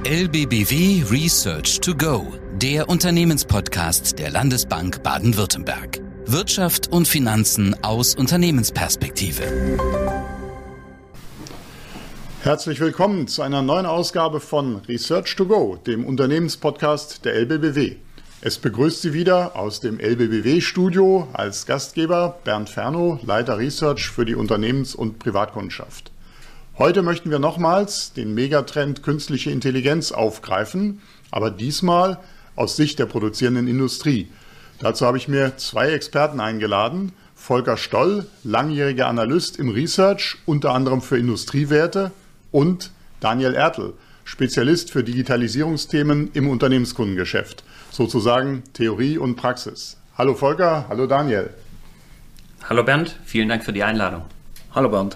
LBBW Research to Go, der Unternehmenspodcast der Landesbank Baden-Württemberg. Wirtschaft und Finanzen aus Unternehmensperspektive. Herzlich willkommen zu einer neuen Ausgabe von Research to Go, dem Unternehmenspodcast der LBBW. Es begrüßt Sie wieder aus dem LBBW-Studio als Gastgeber Bernd Fernow, Leiter Research für die Unternehmens- und Privatkundschaft. Heute möchten wir nochmals den Megatrend künstliche Intelligenz aufgreifen, aber diesmal aus Sicht der produzierenden Industrie. Dazu habe ich mir zwei Experten eingeladen. Volker Stoll, langjähriger Analyst im Research, unter anderem für Industriewerte, und Daniel Ertl, Spezialist für Digitalisierungsthemen im Unternehmenskundengeschäft, sozusagen Theorie und Praxis. Hallo Volker, hallo Daniel. Hallo Bernd, vielen Dank für die Einladung. Hallo Bernd.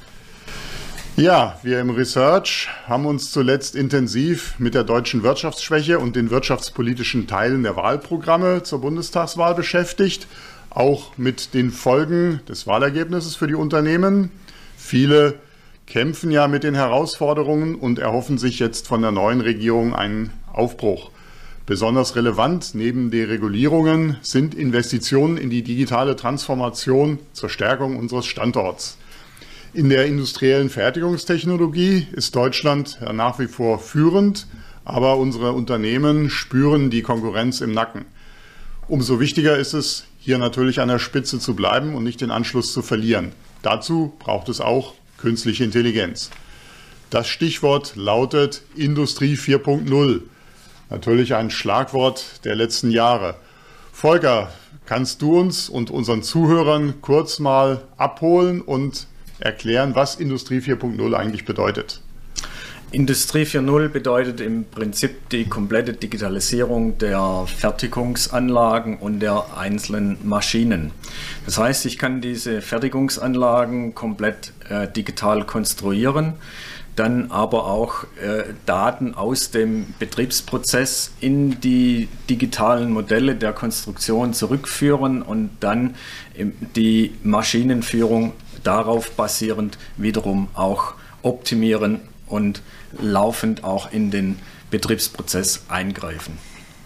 Ja, wir im Research haben uns zuletzt intensiv mit der deutschen Wirtschaftsschwäche und den wirtschaftspolitischen Teilen der Wahlprogramme zur Bundestagswahl beschäftigt, auch mit den Folgen des Wahlergebnisses für die Unternehmen. Viele kämpfen ja mit den Herausforderungen und erhoffen sich jetzt von der neuen Regierung einen Aufbruch. Besonders relevant neben Deregulierungen sind Investitionen in die digitale Transformation zur Stärkung unseres Standorts. In der industriellen Fertigungstechnologie ist Deutschland nach wie vor führend, aber unsere Unternehmen spüren die Konkurrenz im Nacken. Umso wichtiger ist es, hier natürlich an der Spitze zu bleiben und nicht den Anschluss zu verlieren. Dazu braucht es auch künstliche Intelligenz. Das Stichwort lautet Industrie 4.0. Natürlich ein Schlagwort der letzten Jahre. Volker, kannst du uns und unseren Zuhörern kurz mal abholen und erklären, was Industrie 4.0 eigentlich bedeutet? Industrie 4.0 bedeutet im Prinzip die komplette Digitalisierung der Fertigungsanlagen und der einzelnen Maschinen. Das heißt, ich kann diese Fertigungsanlagen komplett digital konstruieren, dann aber auch Daten aus dem Betriebsprozess in die digitalen Modelle der Konstruktion zurückführen und dann die Maschinenführung darauf basierend wiederum auch optimieren und laufend auch in den Betriebsprozess eingreifen.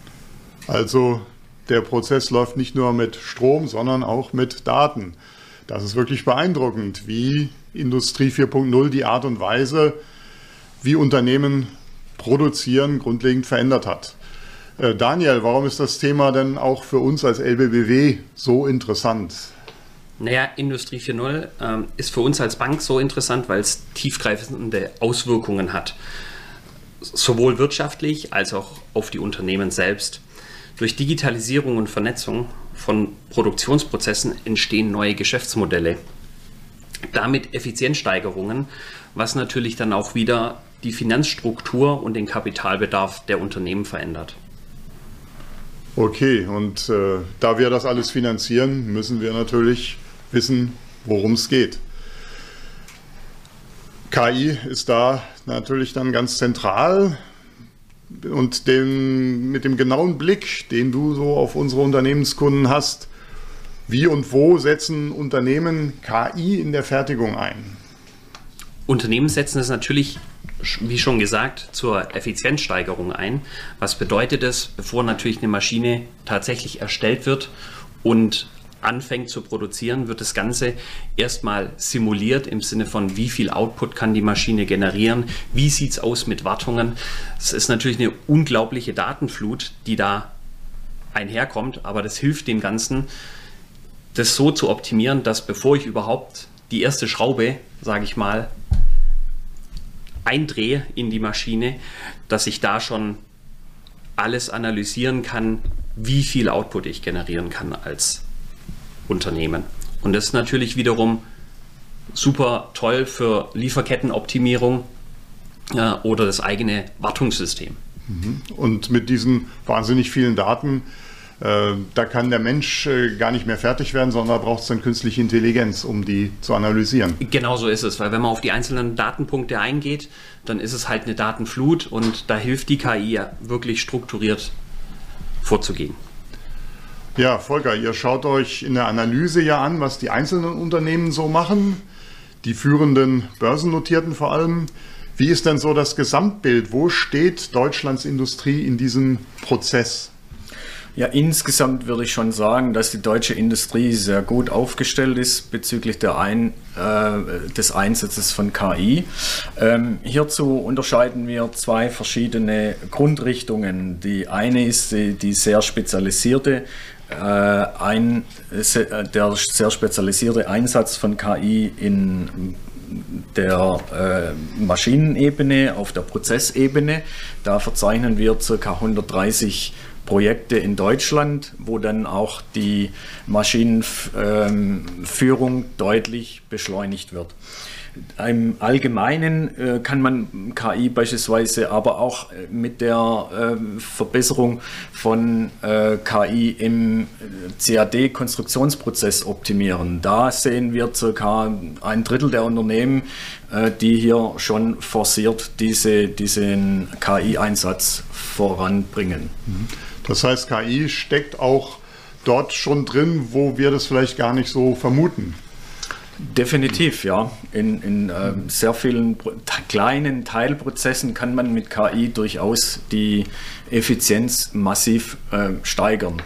Also der Prozess läuft nicht nur mit Strom, sondern auch mit Daten. Das ist wirklich beeindruckend, wie Industrie 4.0 die Art und Weise, wie Unternehmen produzieren, grundlegend verändert hat. Daniel, warum ist das Thema denn auch für uns als LBBW so interessant? Naja, Industrie 4.0 ist für uns als Bank so interessant, weil es tiefgreifende Auswirkungen hat. Sowohl wirtschaftlich als auch auf die Unternehmen selbst. Durch Digitalisierung und Vernetzung von Produktionsprozessen entstehen neue Geschäftsmodelle. Damit Effizienzsteigerungen, was natürlich dann auch wieder die Finanzstruktur und den Kapitalbedarf der Unternehmen verändert. Okay, und da wir das alles finanzieren, müssen wir natürlich wissen, worum es geht. KI ist da natürlich dann ganz zentral und mit dem genauen Blick, den du so auf unsere Unternehmenskunden hast, wie und wo setzen Unternehmen KI in der Fertigung ein? Unternehmen setzen es natürlich, wie schon gesagt, zur Effizienzsteigerung ein. Was bedeutet es, bevor natürlich eine Maschine tatsächlich erstellt wird und anfängt zu produzieren, wird das Ganze erstmal simuliert im Sinne von, wie viel Output kann die Maschine generieren, wie sieht es aus mit Wartungen. Es ist natürlich eine unglaubliche Datenflut, die da einherkommt, aber das hilft dem Ganzen, das so zu optimieren, dass bevor ich überhaupt die erste Schraube, sage ich mal, eindrehe in die Maschine, dass ich da schon alles analysieren kann, wie viel Output ich generieren kann als Unternehmen. Und das ist natürlich wiederum super toll für Lieferkettenoptimierung oder das eigene Wartungssystem. Und mit diesen wahnsinnig vielen Daten, da kann der Mensch gar nicht mehr fertig werden, sondern da braucht es dann künstliche Intelligenz, um die zu analysieren. Genau so ist es, weil wenn man auf die einzelnen Datenpunkte eingeht, dann ist es halt eine Datenflut und da hilft die KI wirklich strukturiert vorzugehen. Ja, Volker, ihr schaut euch in der Analyse ja an, was die einzelnen Unternehmen so machen, die führenden Börsennotierten vor allem. Wie ist denn so das Gesamtbild? Wo steht Deutschlands Industrie in diesem Prozess? Ja, insgesamt würde ich schon sagen, dass die deutsche Industrie sehr gut aufgestellt ist bezüglich des Einsatzes von KI. Hierzu unterscheiden wir zwei verschiedene Grundrichtungen. Die eine ist die sehr spezialisierte der sehr spezialisierte Einsatz von KI in der Maschinenebene, auf der Prozessebene. Da verzeichnen wir ca. 130 Projekte in Deutschland, wo dann auch die Maschinenführung deutlich beschleunigt wird. Im Allgemeinen kann man KI beispielsweise aber auch mit der Verbesserung von KI im CAD-Konstruktionsprozess optimieren. Da sehen wir ca. 1/3 der Unternehmen, die hier schon forciert diesen KI-Einsatz voranbringen. Das heißt, KI steckt auch dort schon drin, wo wir das vielleicht gar nicht so vermuten. Definitiv, ja. In sehr vielen kleinen Teilprozessen kann man mit KI durchaus die Effizienz massiv steigern.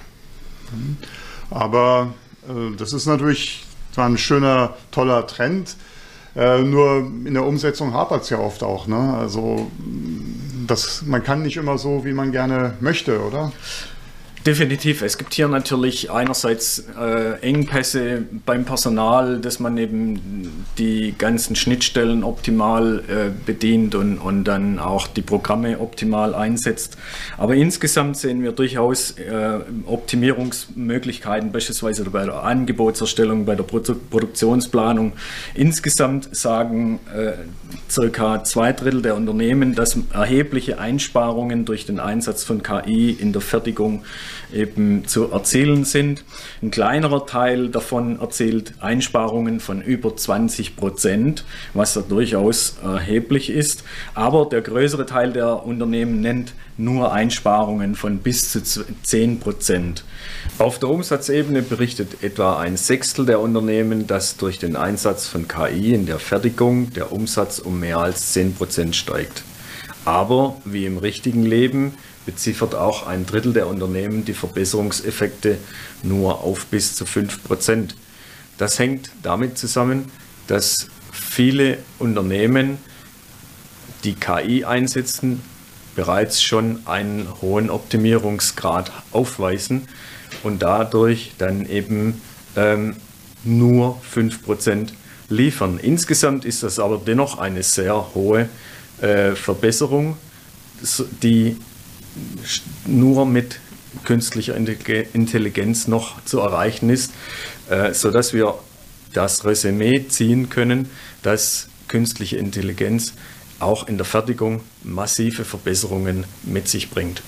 Aber das ist natürlich zwar ein schöner, toller Trend, nur in der Umsetzung hapert es ja oft auch, ne? Also man kann nicht immer so, wie man gerne möchte, oder? Definitiv. Es gibt hier natürlich einerseits Engpässe beim Personal, dass man eben die ganzen Schnittstellen optimal bedient und dann auch die Programme optimal einsetzt. Aber insgesamt sehen wir durchaus Optimierungsmöglichkeiten, beispielsweise bei der Angebotserstellung, bei der Produktionsplanung. Insgesamt sagen ca. 2/3 der Unternehmen, dass erhebliche Einsparungen durch den Einsatz von KI in der Fertigung eben zu erzielen sind. Ein kleinerer Teil davon erzielt Einsparungen von über 20%, was da durchaus erheblich ist. Aber der größere Teil der Unternehmen nennt nur Einsparungen von bis zu 10%. Auf der Umsatzebene berichtet etwa 1/6 der Unternehmen, dass durch den Einsatz von KI in der Fertigung der Umsatz um mehr als 10% steigt. Aber wie im richtigen Leben beziffert auch 1/3 der Unternehmen die Verbesserungseffekte nur auf bis zu 5%. Das hängt damit zusammen, dass viele Unternehmen, die KI einsetzen, bereits schon einen hohen Optimierungsgrad aufweisen und dadurch dann eben nur 5% liefern. Insgesamt ist das aber dennoch eine sehr hohe Verbesserung, die nur mit künstlicher Intelligenz noch zu erreichen ist, sodass wir das Resümee ziehen können, dass künstliche Intelligenz auch in der Fertigung massive Verbesserungen mit sich bringt.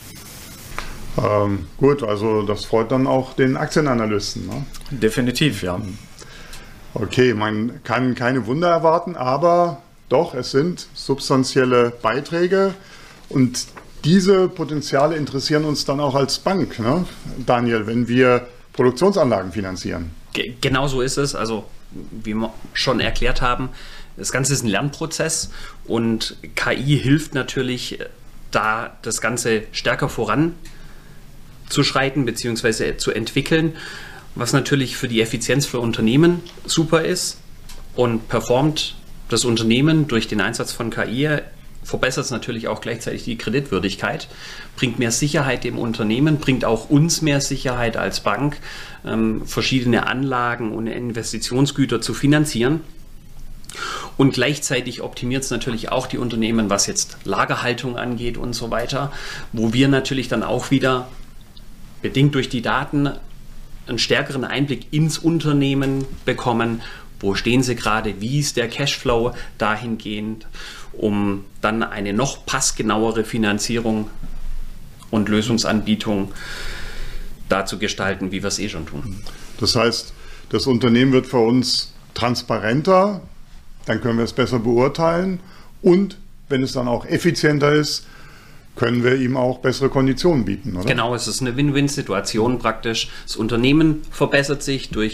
Gut, also das freut dann auch den Aktienanalysten, ne? Definitiv, ja. Okay, man kann keine Wunder erwarten, aber doch, es sind substanzielle Beiträge und diese Potenziale interessieren uns dann auch als Bank, ne? Daniel, wenn wir Produktionsanlagen finanzieren. Genau so ist es. Also, wie wir schon erklärt haben, das Ganze ist ein Lernprozess und KI hilft natürlich, da das Ganze stärker voranzuschreiten bzw. zu entwickeln, was natürlich für die Effizienz für Unternehmen super ist und performt das Unternehmen durch den Einsatz von KI. Verbessert es natürlich auch gleichzeitig die Kreditwürdigkeit, bringt mehr Sicherheit dem Unternehmen, bringt auch uns mehr Sicherheit als Bank, verschiedene Anlagen und Investitionsgüter zu finanzieren. Und gleichzeitig optimiert es natürlich auch die Unternehmen, was jetzt Lagerhaltung angeht und so weiter, wo wir natürlich dann auch wieder, bedingt durch die Daten, einen stärkeren Einblick ins Unternehmen bekommen. Wo stehen sie gerade? Wie ist der Cashflow dahingehend, um dann eine noch passgenauere Finanzierung und Lösungsanbietung da zu gestalten, wie wir es schon tun. Das heißt, das Unternehmen wird für uns transparenter, dann können wir es besser beurteilen und wenn es dann auch effizienter ist, können wir ihm auch bessere Konditionen bieten, oder? Genau, es ist eine Win-Win-Situation praktisch. Das Unternehmen verbessert sich durch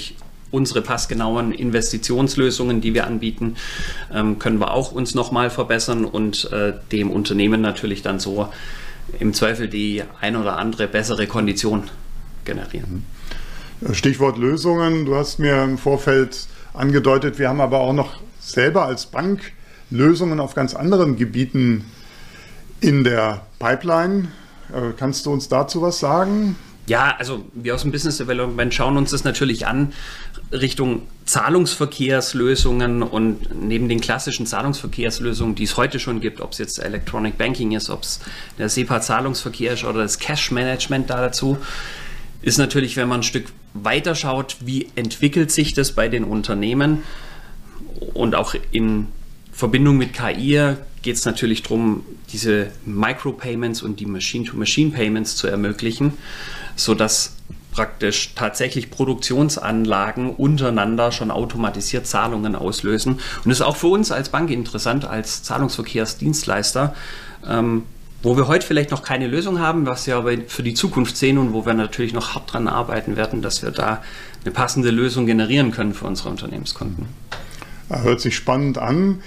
unsere passgenauen Investitionslösungen, die wir anbieten, können wir auch uns nochmal verbessern und dem Unternehmen natürlich dann so im Zweifel die ein oder andere bessere Kondition generieren. Stichwort Lösungen. Du hast mir im Vorfeld angedeutet, wir haben aber auch noch selber als Bank Lösungen auf ganz anderen Gebieten in der Pipeline. Kannst du uns dazu was sagen? Ja, also wir aus dem Business Development schauen uns das natürlich an Richtung Zahlungsverkehrslösungen und neben den klassischen Zahlungsverkehrslösungen, die es heute schon gibt, ob es jetzt Electronic Banking ist, ob es der SEPA-Zahlungsverkehr ist oder das Cash-Management da dazu, ist natürlich, wenn man ein Stück weiter schaut, wie entwickelt sich das bei den Unternehmen und auch in Verbindung mit KI geht es natürlich darum, diese Micropayments und die Machine-to-Machine-Payments zu ermöglichen, sodass praktisch tatsächlich Produktionsanlagen untereinander schon automatisiert Zahlungen auslösen. Und das ist auch für uns als Bank interessant, als Zahlungsverkehrsdienstleister, wo wir heute vielleicht noch keine Lösung haben, was wir aber für die Zukunft sehen und wo wir natürlich noch hart dran arbeiten werden, dass wir da eine passende Lösung generieren können für unsere Unternehmenskunden. Hört sich spannend an.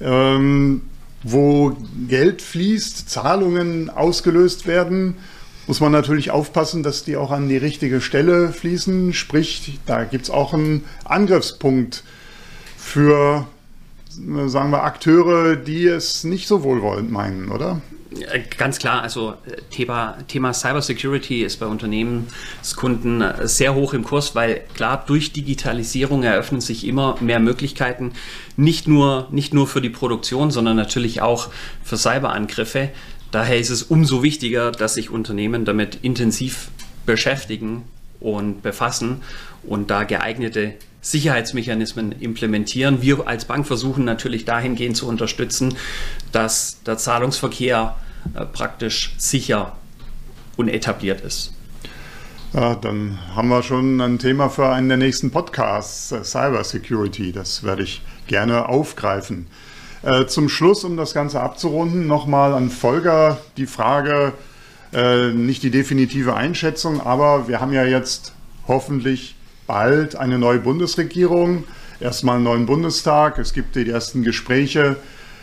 Wo Geld fließt, Zahlungen ausgelöst werden, muss man natürlich aufpassen, dass die auch an die richtige Stelle fließen. Sprich, da gibt es auch einen Angriffspunkt für, sagen wir, Akteure, die es nicht so wohlwollend meinen, oder? Ganz klar, also Thema Cybersecurity ist bei Unternehmenskunden sehr hoch im Kurs, weil klar, durch Digitalisierung eröffnen sich immer mehr Möglichkeiten, nicht nur für die Produktion, sondern natürlich auch für Cyberangriffe. Daher ist es umso wichtiger, dass sich Unternehmen damit intensiv beschäftigen und befassen und da geeignete Sicherheitsmechanismen implementieren. Wir als Bank versuchen natürlich dahingehend zu unterstützen, dass der Zahlungsverkehr praktisch sicher und etabliert ist. Ja, dann haben wir schon ein Thema für einen der nächsten Podcasts, Cybersecurity. Das werde ich gerne aufgreifen. Zum Schluss, um das Ganze abzurunden, nochmal an Volker die Frage, nicht die definitive Einschätzung, aber wir haben ja jetzt hoffentlich bald eine neue Bundesregierung, erstmal einen neuen Bundestag, es gibt die ersten Gespräche.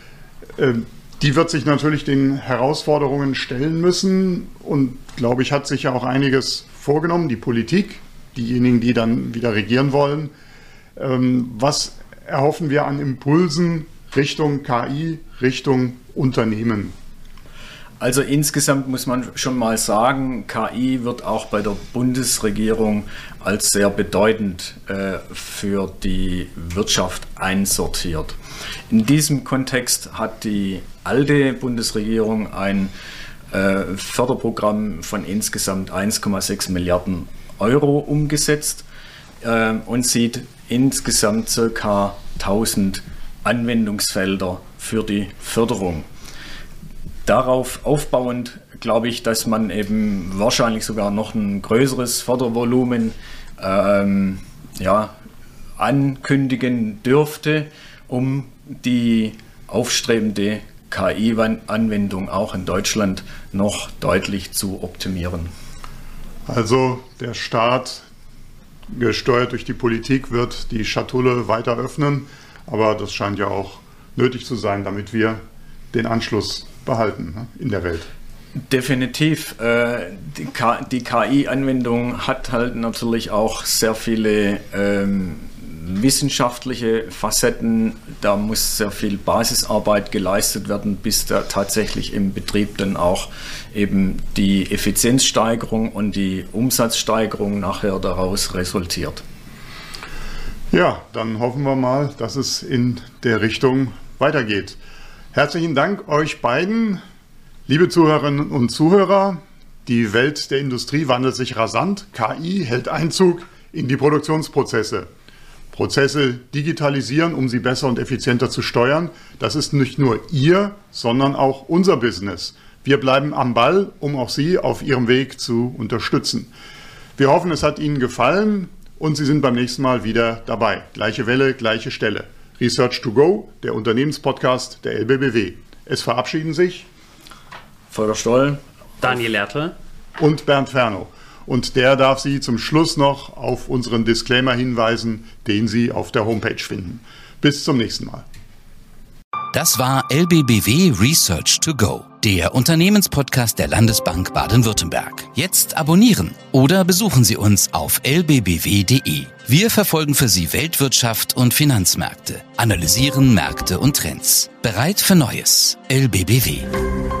Die wird sich natürlich den Herausforderungen stellen müssen und, glaube ich, hat sich ja auch einiges vorgenommen, die Politik, diejenigen, die dann wieder regieren wollen. Was erhoffen wir an Impulsen Richtung KI, Richtung Unternehmen? Also insgesamt muss man schon mal sagen, KI wird auch bei der Bundesregierung als sehr bedeutend für die Wirtschaft einsortiert. In diesem Kontext hat die alte Bundesregierung ein Förderprogramm von insgesamt 1,6 Milliarden Euro umgesetzt und sieht insgesamt ca. 1000 Anwendungsfelder für die Förderung. Darauf aufbauend glaube ich, dass man eben wahrscheinlich sogar noch ein größeres Fördervolumen ankündigen dürfte, um die aufstrebende KI-Anwendung auch in Deutschland noch deutlich zu optimieren. Also der Staat, gesteuert durch die Politik, wird die Schatulle weiter öffnen, aber das scheint ja auch nötig zu sein, damit wir den Anschluss behalten in der Welt. Definitiv. Die KI-Anwendung hat halt natürlich auch sehr viele wissenschaftliche Facetten. Da muss sehr viel Basisarbeit geleistet werden, bis da tatsächlich im Betrieb dann auch eben die Effizienzsteigerung und die Umsatzsteigerung nachher daraus resultiert. Ja, dann hoffen wir mal, dass es in der Richtung weitergeht. Herzlichen Dank euch beiden, liebe Zuhörerinnen und Zuhörer. Die Welt der Industrie wandelt sich rasant. KI hält Einzug in die Produktionsprozesse. Prozesse digitalisieren, um sie besser und effizienter zu steuern. Das ist nicht nur Ihr, sondern auch unser Business. Wir bleiben am Ball, um auch Sie auf Ihrem Weg zu unterstützen. Wir hoffen, es hat Ihnen gefallen und Sie sind beim nächsten Mal wieder dabei. Gleiche Welle, gleiche Stelle. Research to Go, der Unternehmenspodcast der LBBW. Es verabschieden sich Volker Stoll, Daniel Lertre und Bernd Fernow. und der darf Sie zum Schluss noch auf unseren Disclaimer hinweisen, den Sie auf der Homepage finden. Bis zum nächsten Mal. Das war LBBW Research to Go, der Unternehmenspodcast der Landesbank Baden-Württemberg. Jetzt abonnieren oder besuchen Sie uns auf lbbw.de. Wir verfolgen für Sie Weltwirtschaft und Finanzmärkte, analysieren Märkte und Trends. Bereit für Neues. LBBW.